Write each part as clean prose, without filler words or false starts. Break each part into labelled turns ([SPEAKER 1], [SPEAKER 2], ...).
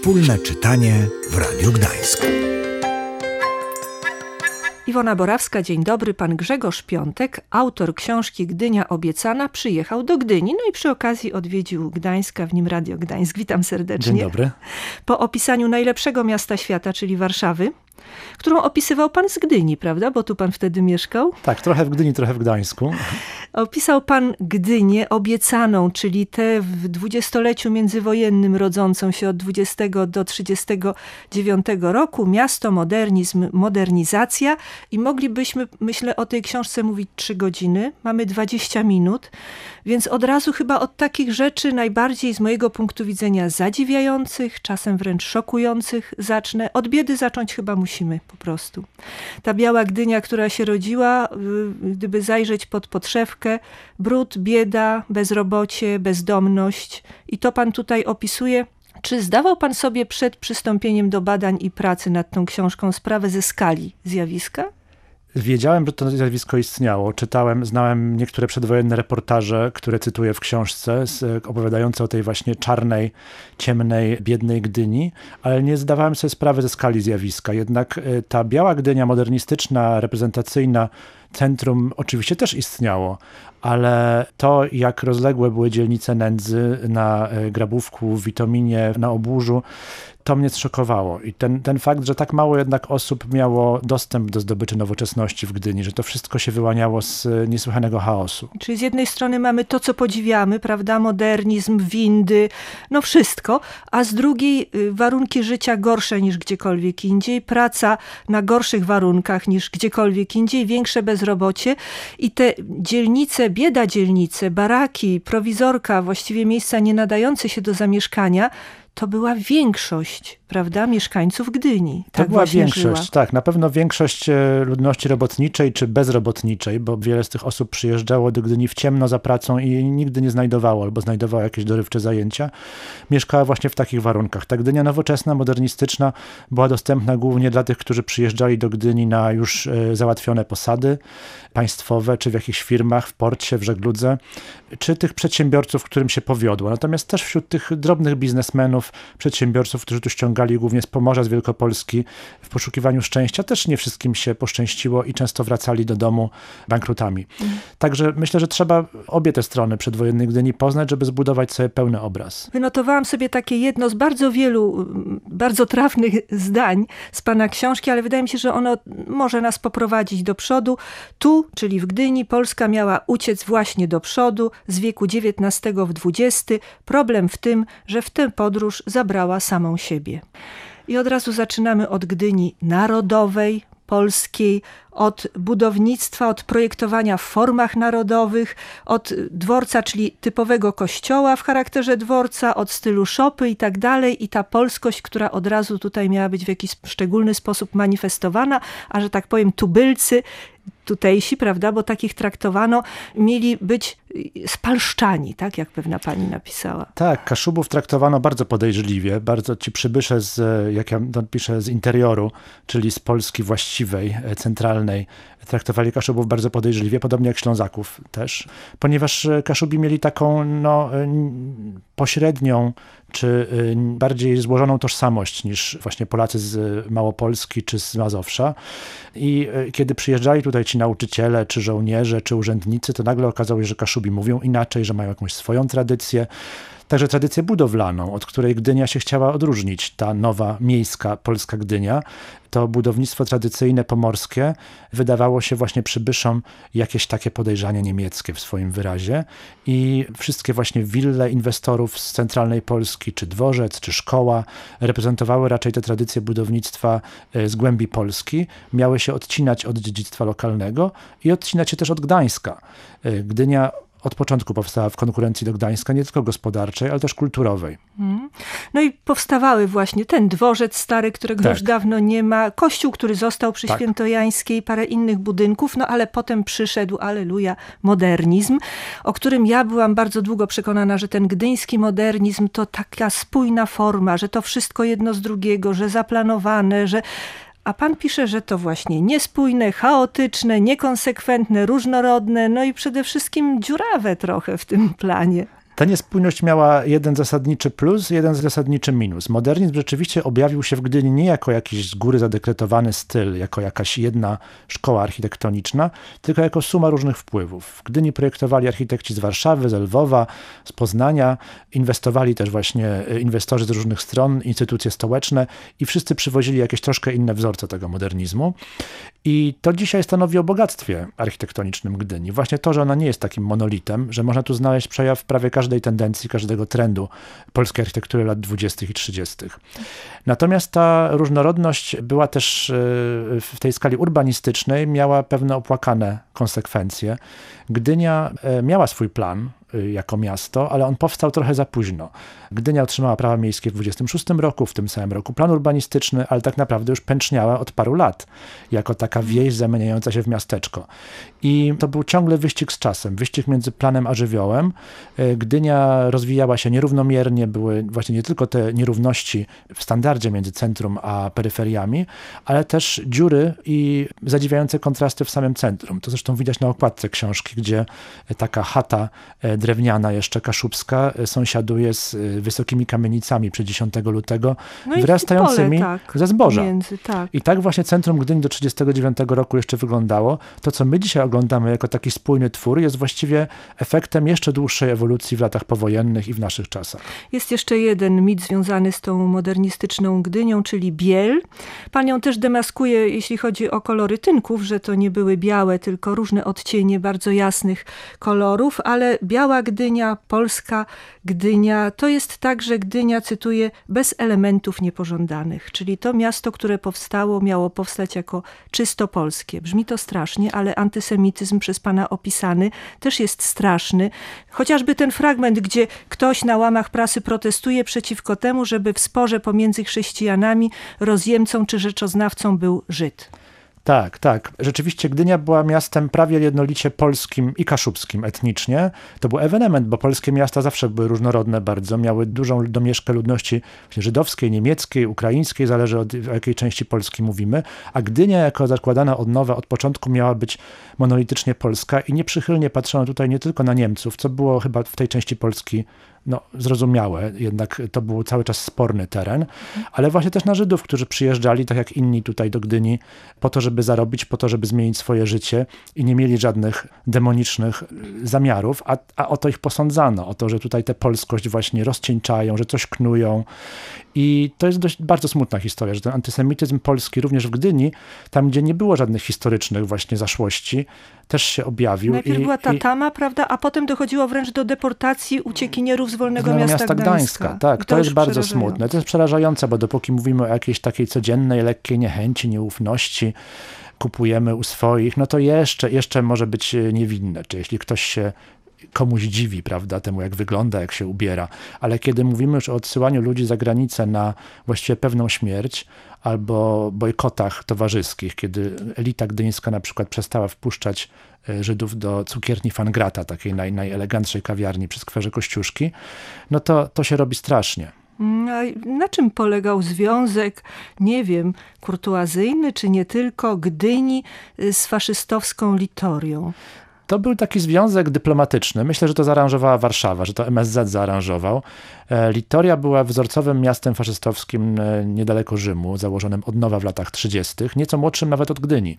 [SPEAKER 1] Wspólne czytanie w Radiu Gdańsk.
[SPEAKER 2] Iwona Borawska, dzień dobry. Pan Grzegorz Piątek, autor książki Gdynia obiecana, przyjechał do Gdyni, no i przy okazji odwiedził Gdańska, w nim Radio Gdańsk. Witam serdecznie.
[SPEAKER 3] Dzień dobry.
[SPEAKER 2] Po opisaniu najlepszego miasta świata, czyli Warszawy, którą opisywał pan z Gdyni, prawda? Bo tu pan wtedy mieszkał.
[SPEAKER 3] Tak, trochę w Gdyni, trochę w Gdańsku.
[SPEAKER 2] Opisał pan Gdynię obiecaną, czyli tę w dwudziestoleciu międzywojennym rodzącą się od 20 do 39 roku. Miasto, modernizm, modernizacja. I moglibyśmy, myślę, o tej książce mówić 3 godziny. Mamy 20 minut. Więc od razu chyba od takich rzeczy najbardziej z mojego punktu widzenia zadziwiających, czasem wręcz szokujących zacznę. Od biedy zacząć chyba musimy po prostu. Ta biała Gdynia, która się rodziła, gdyby zajrzeć pod podszewkę, brud, bieda, bezrobocie, bezdomność. I to pan tutaj opisuje. Czy zdawał pan sobie przed przystąpieniem do badań i pracy nad tą książką sprawę ze skali zjawiska?
[SPEAKER 3] Wiedziałem, że to zjawisko istniało. Znałem niektóre przedwojenne reportaże, które cytuję w książce, opowiadające o tej właśnie czarnej, ciemnej, biednej Gdyni, ale nie zdawałem sobie sprawy ze skali zjawiska. Jednak ta biała Gdynia, modernistyczna, reprezentacyjna, centrum oczywiście też istniało, ale to, jak rozległe były dzielnice nędzy na Grabówku, w Witominie, na Oburzu, to mnie zszokowało. I ten fakt, że tak mało jednak osób miało dostęp do zdobyczy nowoczesności w Gdyni, że to wszystko się wyłaniało z niesłychanego chaosu.
[SPEAKER 2] Czyli z jednej strony mamy to, co podziwiamy, prawda, modernizm, windy, no wszystko, a z drugiej warunki życia gorsze niż gdziekolwiek indziej, praca na gorszych warunkach niż gdziekolwiek indziej, większe bezrobocie i te dzielnice, bieda dzielnice, baraki, prowizorka, właściwie miejsca nie nadające się do zamieszkania, to była większość, prawda, mieszkańców Gdyni.
[SPEAKER 3] To była większość, tak. Na pewno większość ludności robotniczej czy bezrobotniczej, bo wiele z tych osób przyjeżdżało do Gdyni w ciemno za pracą i jej nigdy nie znajdowało albo znajdowało jakieś dorywcze zajęcia. Mieszkała właśnie w takich warunkach. Ta Gdynia nowoczesna, modernistyczna była dostępna głównie dla tych, którzy przyjeżdżali do Gdyni na już załatwione posady państwowe, czy w jakichś firmach, w porcie, w żegludze, czy tych przedsiębiorców, którym się powiodło. Natomiast też wśród tych drobnych biznesmenów, przedsiębiorców, którzy tu ściągali głównie z Pomorza, z Wielkopolski w poszukiwaniu szczęścia, też nie wszystkim się poszczęściło i często wracali do domu bankrutami. Także myślę, że trzeba obie te strony przedwojennej Gdyni poznać, żeby zbudować sobie pełny obraz.
[SPEAKER 2] Wynotowałam sobie takie jedno z bardzo wielu, bardzo trafnych zdań z pana książki, ale wydaje mi się, że ono może nas poprowadzić do przodu. Tu, czyli w Gdyni, Polska miała uciec właśnie do przodu z wieku XIX w XX. Problem w tym, że w tę podróż zabrała samą siebie. I od razu zaczynamy od Gdyni narodowej, polskiej, od budownictwa, od projektowania w formach narodowych, od dworca, czyli typowego kościoła w charakterze dworca, od stylu szopy i tak dalej. I ta polskość, która od razu tutaj miała być w jakiś szczególny sposób manifestowana, a że tak powiem tubylcy, tutejsi, prawda, bo takich traktowano, mieli być spalszczani, tak jak pewna pani napisała.
[SPEAKER 3] Tak, Kaszubów traktowano bardzo podejrzliwie, bardzo ci przybysze jak ja to piszę, z interioru, czyli z Polski właściwej, centralnej, traktowali Kaszubów bardzo podejrzliwie, podobnie jak Ślązaków też, ponieważ Kaszubi mieli taką pośrednią, czy bardziej złożoną tożsamość niż właśnie Polacy z Małopolski czy z Mazowsza. I kiedy przyjeżdżali tutaj ci nauczyciele, czy żołnierze, czy urzędnicy, to nagle okazało się, że Kaszubi mówią inaczej, że mają jakąś swoją tradycję. Także tradycję budowlaną, od której Gdynia się chciała odróżnić, ta nowa miejska polska Gdynia. To budownictwo tradycyjne pomorskie wydawało się właśnie przybyszom jakieś takie podejrzanie niemieckie w swoim wyrazie i wszystkie właśnie wille inwestorów z centralnej Polski, czy dworzec, czy szkoła reprezentowały raczej te tradycje budownictwa z głębi Polski. Miały się odcinać od dziedzictwa lokalnego i odcinać się też od Gdańska. Gdynia od początku powstała w konkurencji do Gdańska, nie tylko gospodarczej, ale też kulturowej.
[SPEAKER 2] No i powstawały właśnie ten dworzec stary, którego już dawno nie ma, kościół, który został przy Świętojańskiej, parę innych budynków, no ale potem przyszedł, alleluja, modernizm, o którym ja byłam bardzo długo przekonana, że ten gdyński modernizm to taka spójna forma, że to wszystko jedno z drugiego, że zaplanowane, że... A pan pisze, że to właśnie niespójne, chaotyczne, niekonsekwentne, różnorodne, no i przede wszystkim dziurawe trochę w tym planie.
[SPEAKER 3] Ta niespójność miała jeden zasadniczy plus, jeden zasadniczy minus. Modernizm rzeczywiście objawił się w Gdyni nie jako jakiś z góry zadekretowany styl, jako jakaś jedna szkoła architektoniczna, tylko jako suma różnych wpływów. W Gdyni projektowali architekci z Warszawy, z Lwowa, z Poznania, inwestowali też właśnie inwestorzy z różnych stron, instytucje stołeczne i wszyscy przywozili jakieś troszkę inne wzorce tego modernizmu. I to dzisiaj stanowi o bogactwie architektonicznym Gdyni. Właśnie to, że ona nie jest takim monolitem, że można tu znaleźć przejaw prawie każdej tendencji, każdego trendu polskiej architektury lat 20. i 30. Natomiast ta różnorodność była też w tej skali urbanistycznej, miała pewne opłakane konsekwencje. Gdynia miała swój plan jako miasto, ale on powstał trochę za późno. Gdynia otrzymała prawa miejskie w 26 roku, w tym samym roku plan urbanistyczny, ale tak naprawdę już pęczniała od paru lat, jako taka wieś zamieniająca się w miasteczko. I to był ciągle wyścig z czasem, wyścig między planem a żywiołem. Gdynia rozwijała się nierównomiernie, były właśnie nie tylko te nierówności w standardzie między centrum a peryferiami, ale też dziury i zadziwiające kontrasty w samym centrum. To zresztą widać na okładce książki, gdzie taka chata drewniana jeszcze kaszubska sąsiaduje z wysokimi kamienicami przed 10 lutego, wyrastającymi ze zboża. I tak właśnie centrum Gdyni do 1939 roku jeszcze wyglądało. To, co my dzisiaj oglądamy jako taki spójny twór, jest właściwie efektem jeszcze dłuższej ewolucji w latach powojennych i w naszych czasach.
[SPEAKER 2] Jest jeszcze jeden mit związany z tą modernistyczną Gdynią, czyli biel. Pan ją też demaskuje, jeśli chodzi o kolory tynków, że to nie były białe, tylko różne odcienie bardzo jasnych kolorów, ale biała Gdynia, polska Gdynia, to jest także Gdynia, cytuję, bez elementów niepożądanych. Czyli to miasto, które powstało, miało powstać jako czysto polskie. Brzmi to strasznie, ale antysemityzm przez pana opisany też jest straszny. Chociażby ten fragment, gdzie ktoś na łamach prasy protestuje przeciwko temu, żeby w sporze pomiędzy chrześcijanami, rozjemcą czy rzeczoznawcą był Żyd.
[SPEAKER 3] Tak, tak. Rzeczywiście Gdynia była miastem prawie jednolicie polskim i kaszubskim etnicznie. To był ewenement, bo polskie miasta zawsze były różnorodne bardzo. Miały dużą domieszkę ludności żydowskiej, niemieckiej, ukraińskiej, zależy o jakiej części Polski mówimy. A Gdynia jako zakładana od nowa, od początku miała być monolitycznie polska i nieprzychylnie patrzono tutaj nie tylko na Niemców, co było chyba w tej części Polski zrozumiałe, jednak to był cały czas sporny teren, ale właśnie też na Żydów, którzy przyjeżdżali, tak jak inni tutaj do Gdyni, po to, żeby zarobić, po to, żeby zmienić swoje życie i nie mieli żadnych demonicznych zamiarów, a o to ich posądzano, o to, że tutaj tę polskość właśnie rozcieńczają, że coś knują. I to jest bardzo smutna historia, że ten antysemityzm polski również w Gdyni, tam gdzie nie było żadnych historycznych właśnie zaszłości, też się objawił.
[SPEAKER 2] Najpierw była ta tama, prawda, a potem dochodziło wręcz do deportacji uciekinierów z Wolnego Miasta Gdańska.
[SPEAKER 3] Tak, to jest bardzo smutne. To jest przerażające, bo dopóki mówimy o jakiejś takiej codziennej, lekkiej niechęci, nieufności, kupujemy u swoich, no to jeszcze może być niewinne. Czy jeśli ktoś się komuś dziwi, prawda, temu jak wygląda, jak się ubiera. Ale kiedy mówimy już o odsyłaniu ludzi za granicę na właściwie pewną śmierć albo bojkotach towarzyskich, kiedy elita gdyńska na przykład przestała wpuszczać Żydów do cukierni Fangrata, takiej najelegantszej kawiarni przy skwerze Kościuszki, no to się robi strasznie.
[SPEAKER 2] A na czym polegał związek, nie wiem, kurtuazyjny, czy nie tylko, Gdyni z faszystowską Litorią?
[SPEAKER 3] To był taki związek dyplomatyczny. Myślę, że to zaaranżowała Warszawa, że to MSZ zaaranżował. Litoria była wzorcowym miastem faszystowskim niedaleko Rzymu, założonym od nowa w latach 30., nieco młodszym nawet od Gdyni.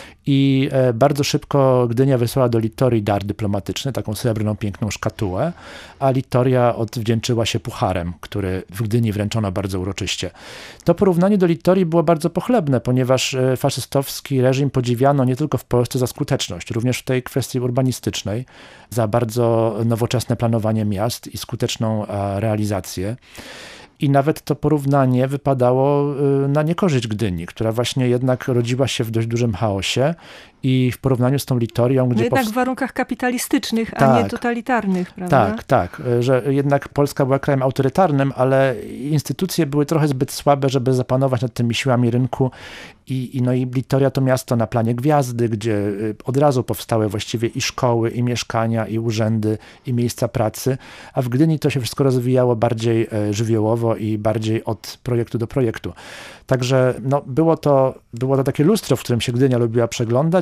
[SPEAKER 3] I bardzo szybko Gdynia wysłała do Litorii dar dyplomatyczny, taką srebrną, piękną szkatułę, a Litoria odwdzięczyła się pucharem, który w Gdyni wręczono bardzo uroczyście. To porównanie do Litorii było bardzo pochlebne, ponieważ faszystowski reżim podziwiano nie tylko w Polsce za skuteczność, również w tej kwestii urbanistycznej, za bardzo nowoczesne planowanie miast i skuteczną realizację. I nawet to porównanie wypadało na niekorzyść Gdyni, która właśnie jednak rodziła się w dość dużym chaosie i w porównaniu z tą Litorią, gdzie...
[SPEAKER 2] jednak w warunkach kapitalistycznych, a nie totalitarnych, prawda?
[SPEAKER 3] Tak, że jednak Polska była krajem autorytarnym, ale instytucje były trochę zbyt słabe, żeby zapanować nad tymi siłami rynku i Litoria to miasto na planie gwiazdy, gdzie od razu powstały właściwie i szkoły, i mieszkania, i urzędy, i miejsca pracy, a w Gdyni to się wszystko rozwijało bardziej żywiołowo i bardziej od projektu do projektu. Także było to takie lustro, w którym się Gdynia lubiła przeglądać,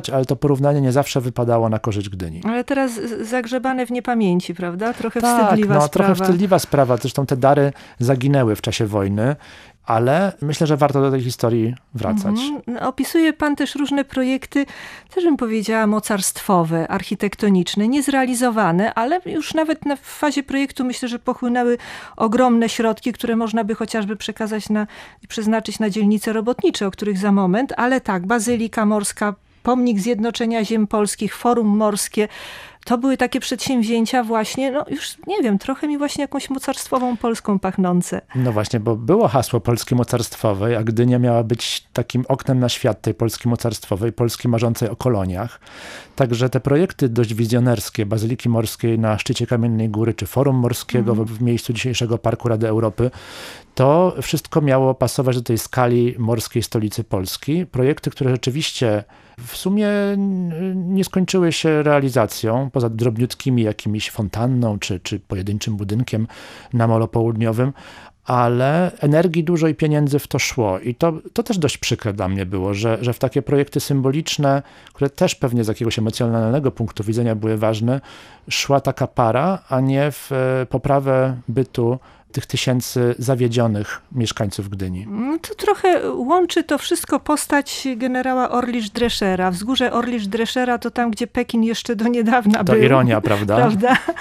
[SPEAKER 3] porównywać, ale to porównanie nie zawsze wypadało na korzyść Gdyni.
[SPEAKER 2] Ale teraz zagrzebane w niepamięci, prawda? Trochę
[SPEAKER 3] Tak,
[SPEAKER 2] wstydliwa sprawa.
[SPEAKER 3] trochę wstydliwa sprawa. Zresztą te dary zaginęły w czasie wojny, ale myślę, że warto do tej historii wracać.
[SPEAKER 2] Opisuje pan też różne projekty, też bym powiedziała mocarstwowe, architektoniczne, niezrealizowane, ale już nawet w fazie projektu myślę, że pochłynęły ogromne środki, które można by chociażby przeznaczyć na dzielnice robotnicze, o których za moment, ale tak, Bazylika Morska, Pomnik Zjednoczenia Ziem Polskich, Forum Morskie, to były takie przedsięwzięcia właśnie, już nie wiem, trochę mi właśnie jakąś mocarstwową Polską pachnące.
[SPEAKER 3] No właśnie, bo było hasło Polski mocarstwowej, a Gdynia miała być takim oknem na świat tej Polski mocarstwowej, Polski marzącej o koloniach. Także te projekty dość wizjonerskie, Bazyliki Morskiej na szczycie Kamiennej Góry, czy Forum Morskiego w miejscu dzisiejszego Parku Rady Europy, to wszystko miało pasować do tej skali morskiej stolicy Polski. Projekty, które rzeczywiście w sumie nie skończyły się realizacją, poza drobniutkimi jakimiś fontanną czy pojedynczym budynkiem na Molo Południowym, ale energii dużo i pieniędzy w to szło. I to też dość przykre dla mnie było, że w takie projekty symboliczne, które też pewnie z jakiegoś emocjonalnego punktu widzenia były ważne, szła taka para, a nie w poprawę bytu tych tysięcy zawiedzionych mieszkańców Gdyni.
[SPEAKER 2] To trochę łączy to wszystko postać generała Orlisz-Dreschera. Wzgórze Orlisz-Dreschera to tam, gdzie Pekin jeszcze do niedawna był.
[SPEAKER 3] To ironia, prawda?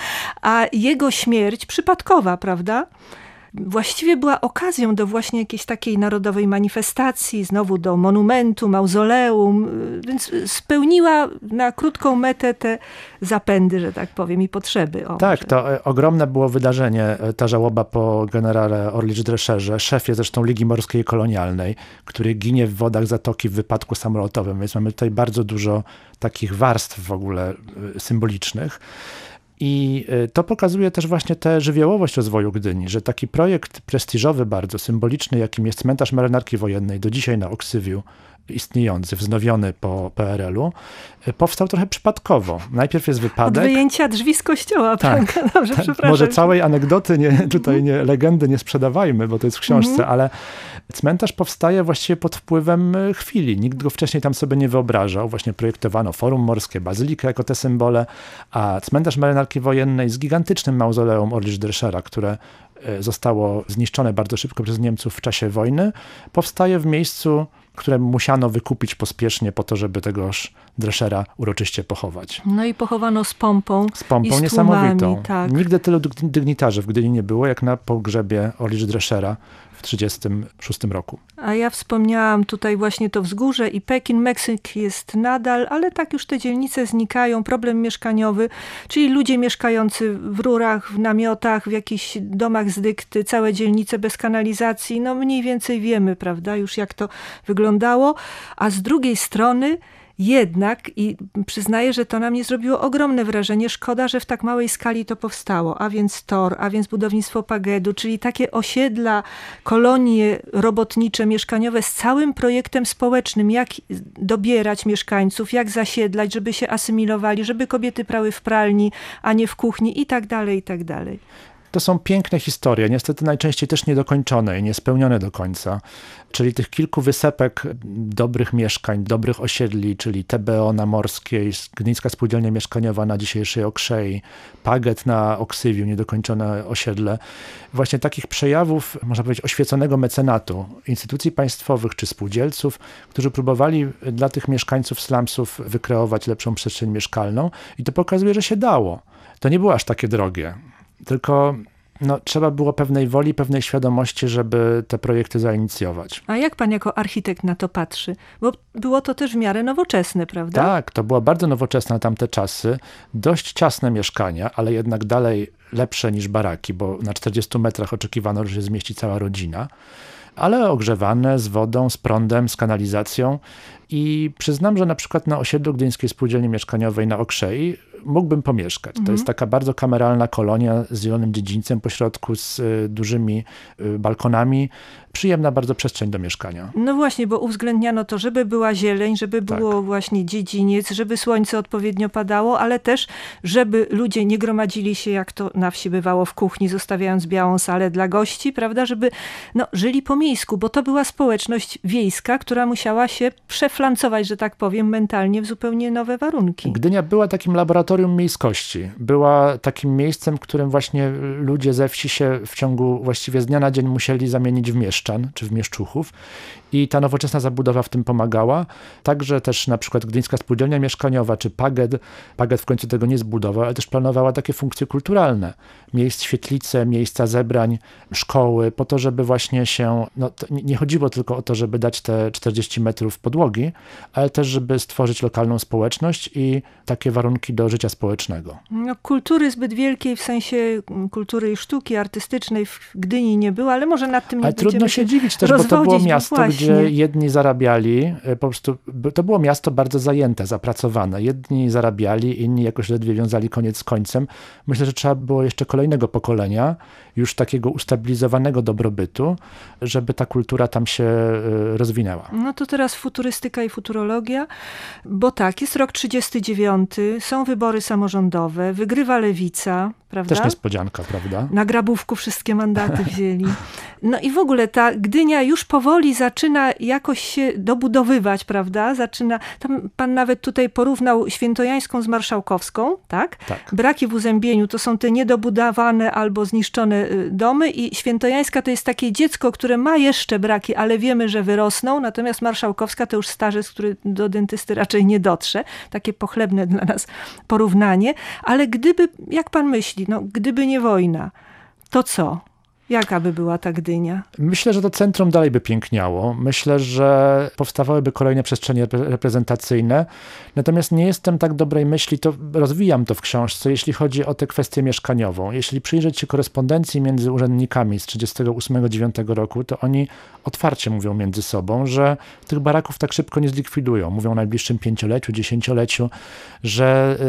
[SPEAKER 2] A jego śmierć przypadkowa, prawda? Właściwie była okazją do właśnie jakiejś takiej narodowej manifestacji, znowu do monumentu, mauzoleum, więc spełniła na krótką metę te zapędy, że tak powiem, i potrzeby.
[SPEAKER 3] Tak, to ogromne było wydarzenie, ta żałoba po generale Orlisz-Drescherze, szefie zresztą Ligi Morskiej Kolonialnej, który ginie w wodach zatoki w wypadku samolotowym, więc mamy tutaj bardzo dużo takich warstw w ogóle symbolicznych. I to pokazuje też właśnie tę żywiołowość rozwoju Gdyni, że taki projekt prestiżowy, bardzo symboliczny, jakim jest cmentarz Marynarki Wojennej, do dzisiaj na Oksywiu istniejący, wznowiony po PRL-u, powstał trochę przypadkowo. Najpierw jest wypadek.
[SPEAKER 2] Od wyjęcia drzwi z kościoła.
[SPEAKER 3] Tak,
[SPEAKER 2] Dobrze,
[SPEAKER 3] tak.
[SPEAKER 2] Przepraszam.
[SPEAKER 3] Może całej anegdoty, legendy nie sprzedawajmy, bo to jest w książce, ale cmentarz powstaje właściwie pod wpływem chwili. Nikt go wcześniej tam sobie nie wyobrażał. Właśnie projektowano Forum Morskie, Bazylikę jako te symbole, a cmentarz Marynarki Wojennej z gigantycznym mauzoleum Orlisz-Dreschera, które zostało zniszczone bardzo szybko przez Niemców w czasie wojny, powstaje w miejscu, które musiano wykupić pospiesznie po to, żeby tegoż Dreschera uroczyście pochować.
[SPEAKER 2] No i pochowano z pompą.
[SPEAKER 3] Z pompą
[SPEAKER 2] i z
[SPEAKER 3] niesamowitą.
[SPEAKER 2] tłumami, tak.
[SPEAKER 3] Nigdy tylu dygnitarzy w Gdyni nie było, jak na pogrzebie Orlisz-Dreschera w 1936 roku.
[SPEAKER 2] A ja wspomniałam tutaj właśnie to wzgórze i Pekin, Meksyk jest nadal, ale tak już te dzielnice znikają, problem mieszkaniowy, czyli ludzie mieszkający w rurach, w namiotach, w jakichś domach z dykty, całe dzielnice bez kanalizacji, mniej więcej wiemy, prawda, już jak to wyglądało, a z drugiej strony jednak, i przyznaję, że to na mnie zrobiło ogromne wrażenie, szkoda, że w tak małej skali to powstało, a więc TOR, a więc budownictwo Pagedu, czyli takie osiedla, kolonie robotnicze, mieszkaniowe z całym projektem społecznym, jak dobierać mieszkańców, jak zasiedlać, żeby się asymilowali, żeby kobiety prały w pralni, a nie w kuchni i tak dalej, i tak dalej.
[SPEAKER 3] To są piękne historie, niestety najczęściej też niedokończone i niespełnione do końca. Czyli tych kilku wysepek dobrych mieszkań, dobrych osiedli, czyli TBO na Morskiej, Gdyńska Spółdzielnia Mieszkaniowa na dzisiejszej Okrzei, Paged na Oksywiu, niedokończone osiedle. Właśnie takich przejawów, można powiedzieć, oświeconego mecenatu instytucji państwowych czy spółdzielców, którzy próbowali dla tych mieszkańców slumsów wykreować lepszą przestrzeń mieszkalną i to pokazuje, że się dało. To nie było aż takie drogie. Tylko trzeba było pewnej woli, pewnej świadomości, żeby te projekty zainicjować.
[SPEAKER 2] A jak pan jako architekt na to patrzy? Bo było to też w miarę nowoczesne, prawda?
[SPEAKER 3] Tak, to było bardzo nowoczesne na tamte czasy. Dość ciasne mieszkania, ale jednak dalej lepsze niż baraki, bo na 40 metrach oczekiwano, że się zmieści cała rodzina. Ale ogrzewane, z wodą, z prądem, z kanalizacją. I przyznam, że na przykład na osiedlu Gdyńskiej Spółdzielni Mieszkaniowej na Okrzei mógłbym pomieszkać. To jest taka bardzo kameralna kolonia z zielonym dziedzińcem pośrodku, z dużymi balkonami. Przyjemna bardzo przestrzeń do mieszkania.
[SPEAKER 2] No właśnie, bo uwzględniano to, żeby była zieleń, żeby było właśnie dziedziniec, żeby słońce odpowiednio padało, ale też, żeby ludzie nie gromadzili się, jak to na wsi bywało, w kuchni, zostawiając białą salę dla gości, prawda, żeby żyli po miejsku, bo to była społeczność wiejska, która musiała się przeflancować, że tak powiem, mentalnie w zupełnie nowe warunki.
[SPEAKER 3] Gdynia była takim laboratorium miejskości. Była takim miejscem, w którym właśnie ludzie ze wsi się w ciągu właściwie z dnia na dzień musieli zamienić w mieszczan czy w mieszczuchów. I ta nowoczesna zabudowa w tym pomagała. Także też na przykład Gdyńska Spółdzielnia Mieszkaniowa czy PAGED w końcu tego nie zbudował, ale też planowała takie funkcje kulturalne. Świetlice, miejsca zebrań, szkoły, po to, żeby właśnie się, nie chodziło tylko o to, żeby dać te 40 metrów podłogi, ale też, żeby stworzyć lokalną społeczność i takie warunki do życia społecznego.
[SPEAKER 2] Kultury zbyt wielkiej w sensie kultury i sztuki artystycznej w Gdyni nie było, ale może nad tym nie będziemy
[SPEAKER 3] trudno się dziwić też, bo to było miasto, gdzie jedni zarabiali, po prostu to było miasto bardzo zajęte, zapracowane. Jedni zarabiali, inni jakoś ledwie wiązali koniec z końcem. Myślę, że trzeba było jeszcze kolejnego pokolenia, już takiego ustabilizowanego dobrobytu, żeby ta kultura tam się rozwinęła.
[SPEAKER 2] No to teraz futurystyka i futurologia, bo tak, jest rok 39, są wybory samorządowe, wygrywa Lewica, prawda?
[SPEAKER 3] Też niespodzianka, prawda?
[SPEAKER 2] Na grabówku wszystkie mandaty wzięli. No i w ogóle ta Gdynia już powoli zaczyna jakoś się dobudowywać, prawda? Tam pan nawet tutaj porównał Świętojańską z Marszałkowską, tak?
[SPEAKER 3] Tak.
[SPEAKER 2] Braki w uzębieniu to są te niedobudowane albo zniszczone domy i Świętojańska to jest takie dziecko, które ma jeszcze braki, ale wiemy, że wyrosną, natomiast Marszałkowska to już starzec, który do dentysty raczej nie dotrze. Takie pochlebne dla nas porównanie. Ale gdyby, jak pan myśli, gdyby nie wojna, to co? Jaka by była ta Gdynia?
[SPEAKER 3] Myślę, że to centrum dalej by piękniało. Myślę, że powstawałyby kolejne przestrzenie reprezentacyjne. Natomiast nie jestem tak dobrej myśli, to rozwijam to w książce, jeśli chodzi o tę kwestię mieszkaniową. Jeśli przyjrzeć się korespondencji między urzędnikami z 1938-1939 roku, to oni otwarcie mówią między sobą, że tych baraków tak szybko nie zlikwidują. Mówią o najbliższym 5-leciu, 10-leciu, że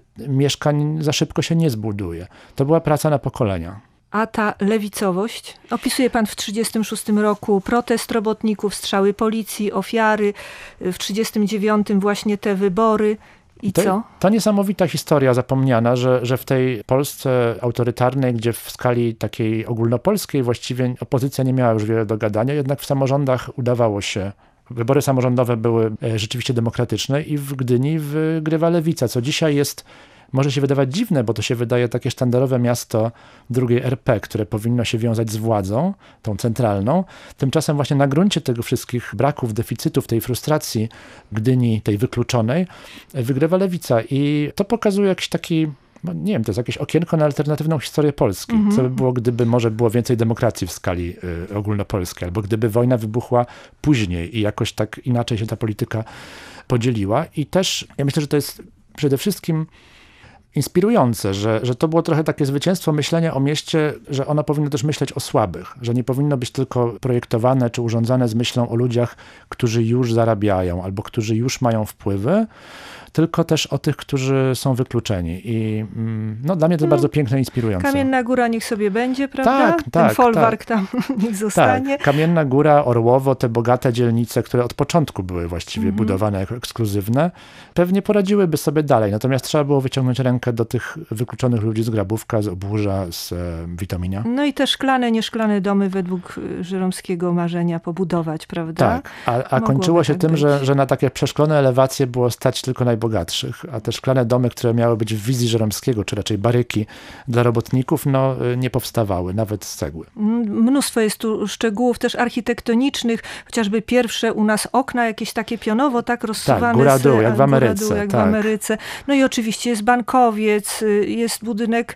[SPEAKER 3] mieszkań za szybko się nie zbuduje. To była praca na pokolenia.
[SPEAKER 2] A ta lewicowość? Opisuje pan w 1936 roku protest robotników, strzały policji, ofiary, w 1939 właśnie te wybory. I co?
[SPEAKER 3] To niesamowita historia zapomniana, że w tej Polsce autorytarnej, gdzie w skali takiej ogólnopolskiej właściwie opozycja nie miała już wiele do gadania, jednak w samorządach udawało się. Wybory samorządowe były rzeczywiście demokratyczne i w Gdyni wygrywa lewica, co dzisiaj może się wydawać dziwne, bo to się wydaje takie sztandarowe miasto drugiej RP, które powinno się wiązać z władzą, tą centralną. Tymczasem właśnie na gruncie tego wszystkich braków, deficytów, tej frustracji Gdyni, tej wykluczonej, wygrywa lewica. I to pokazuje jakiś taki, nie wiem, to jest jakieś okienko na alternatywną historię Polski. Co by było, gdyby może było więcej demokracji w skali ogólnopolskiej, albo gdyby wojna wybuchła później i jakoś tak inaczej się ta polityka podzieliła. I też ja myślę, że to jest przede wszystkim inspirujące, że to było trochę takie zwycięstwo myślenia o mieście, że ono powinno też myśleć o słabych, że nie powinno być tylko projektowane czy urządzane z myślą o ludziach, którzy już zarabiają albo którzy już mają wpływy, tylko też o tych, którzy są wykluczeni. I dla mnie to bardzo piękne i inspirujące.
[SPEAKER 2] Kamienna Góra niech sobie będzie, prawda?
[SPEAKER 3] Tak,
[SPEAKER 2] ten folwark tam niech zostanie.
[SPEAKER 3] Tak, Kamienna Góra, Orłowo, te bogate dzielnice, które od początku były właściwie budowane jako ekskluzywne, pewnie poradziłyby sobie dalej. Natomiast trzeba było wyciągnąć rękę do tych wykluczonych ludzi z Grabówka, z Oburza, z Witominia.
[SPEAKER 2] No i te szklane, nieszklane domy według żeromskiego marzenia pobudować, prawda?
[SPEAKER 3] Tak, a kończyło się tym, że na takie przeszklone elewacje było stać tylko najbogatszych, a te szklane domy, które miały być w wizji Żeromskiego, czy raczej baryki dla robotników, nie powstawały, nawet z cegły.
[SPEAKER 2] Mnóstwo jest tu szczegółów też architektonicznych, chociażby pierwsze u nas okna, jakieś takie pionowo, tak, rozsuwane.
[SPEAKER 3] Tak, góra-dół, jak w Ameryce.
[SPEAKER 2] Góra-dół, jak w Ameryce. No i oczywiście jest bankowiec, jest budynek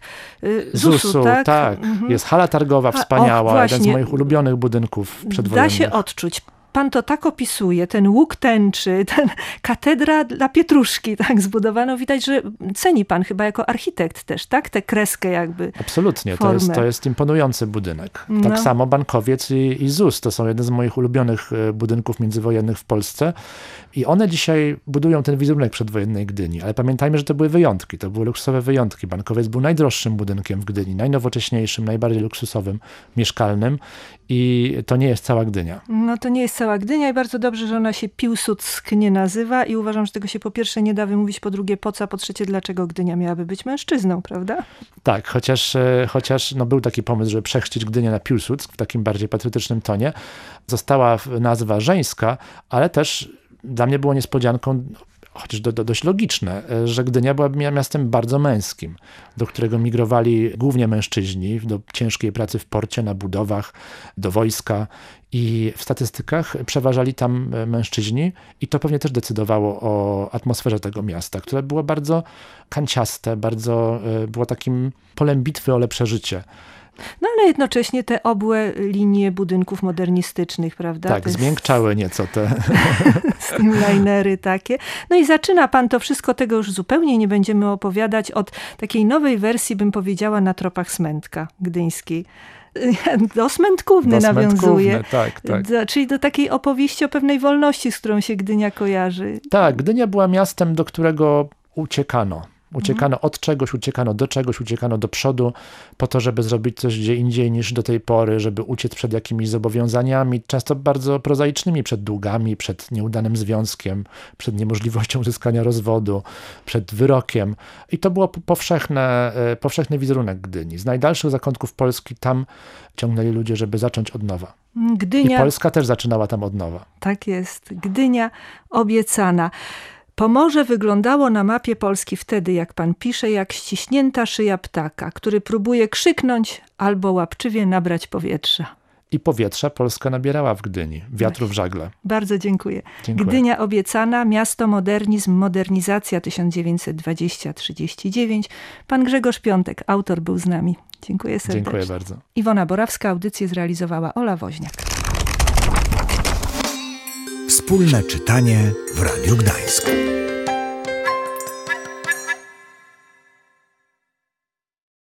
[SPEAKER 2] ZUS-u, tak?
[SPEAKER 3] Jest hala targowa wspaniała, jeden z moich ulubionych budynków przedwojennych.
[SPEAKER 2] Da się odczuć. pan to tak opisuje, ten łuk tęczy, ten katedra dla Pietruszki, tak zbudowano. Widać, że ceni pan chyba jako architekt też, tak? Tę kreskę jakby.
[SPEAKER 3] Absolutnie, to jest imponujący budynek.
[SPEAKER 2] No.
[SPEAKER 3] Tak samo Bankowiec i ZUS, to są jedne z moich ulubionych budynków międzywojennych w Polsce i one dzisiaj budują ten wizerunek przedwojennej Gdyni, ale pamiętajmy, że to były wyjątki, to były luksusowe wyjątki. Bankowiec był najdroższym budynkiem w Gdyni, najnowocześniejszym, najbardziej luksusowym, mieszkalnym i to nie jest cała Gdynia.
[SPEAKER 2] No to nie jest cała Gdynia i bardzo dobrze, że ona się Piłsudsk nie nazywa i uważam, że tego się po pierwsze nie da wymówić, po drugie po co, a po trzecie dlaczego Gdynia miałaby być mężczyzną, prawda?
[SPEAKER 3] Tak, chociaż był taki pomysł, żeby przechrzcić Gdynię na Piłsudsk w takim bardziej patriotycznym tonie. Została nazwa żeńska, ale też dla mnie było niespodzianką, chociaż dość logiczne, że Gdynia była miastem bardzo męskim, do którego migrowali głównie mężczyźni do ciężkiej pracy w porcie, na budowach, do wojska i w statystykach przeważali tam mężczyźni i to pewnie też decydowało o atmosferze tego miasta, które było bardzo kanciaste, było takim polem bitwy o lepsze życie.
[SPEAKER 2] No ale jednocześnie te obłe linie budynków modernistycznych, prawda?
[SPEAKER 3] Tak, zmiękczały nieco te
[SPEAKER 2] streamlinery takie. No i zaczyna pan to wszystko, tego już zupełnie nie będziemy opowiadać, od takiej nowej wersji, bym powiedziała, na tropach Smętka gdyńskiej. Do Smętkówny nawiązuje.
[SPEAKER 3] Tak.
[SPEAKER 2] Czyli do takiej opowieści o pewnej wolności, z którą się Gdynia kojarzy.
[SPEAKER 3] Tak, Gdynia była miastem, do którego uciekano. Uciekano od czegoś, uciekano do czegoś, uciekano do przodu po to, żeby zrobić coś gdzie indziej niż do tej pory, żeby uciec przed jakimiś zobowiązaniami, często bardzo prozaicznymi, przed długami, przed nieudanym związkiem, przed niemożliwością uzyskania rozwodu, przed wyrokiem. I to było powszechny wizerunek Gdyni. Z najdalszych zakątków Polski tam ciągnęli ludzie, żeby zacząć od nowa.
[SPEAKER 2] Gdynia,
[SPEAKER 3] i Polska też zaczynała tam od nowa.
[SPEAKER 2] Tak jest. Gdynia obiecana. Pomorze wyglądało na mapie Polski wtedy, jak pan pisze, jak ściśnięta szyja ptaka, który próbuje krzyknąć albo łapczywie nabrać powietrza.
[SPEAKER 3] I powietrza Polska nabierała w Gdyni, wiatru w żagle.
[SPEAKER 2] Bardzo dziękuję. Gdynia obiecana, miasto modernizm, modernizacja 1920-39. Pan Grzegorz Piątek, autor, był z nami. Dziękuję serdecznie.
[SPEAKER 3] Dziękuję bardzo.
[SPEAKER 2] Iwona Borawska, audycję zrealizowała Ola Woźniak.
[SPEAKER 1] Wspólne czytanie w Radiu Gdańsk.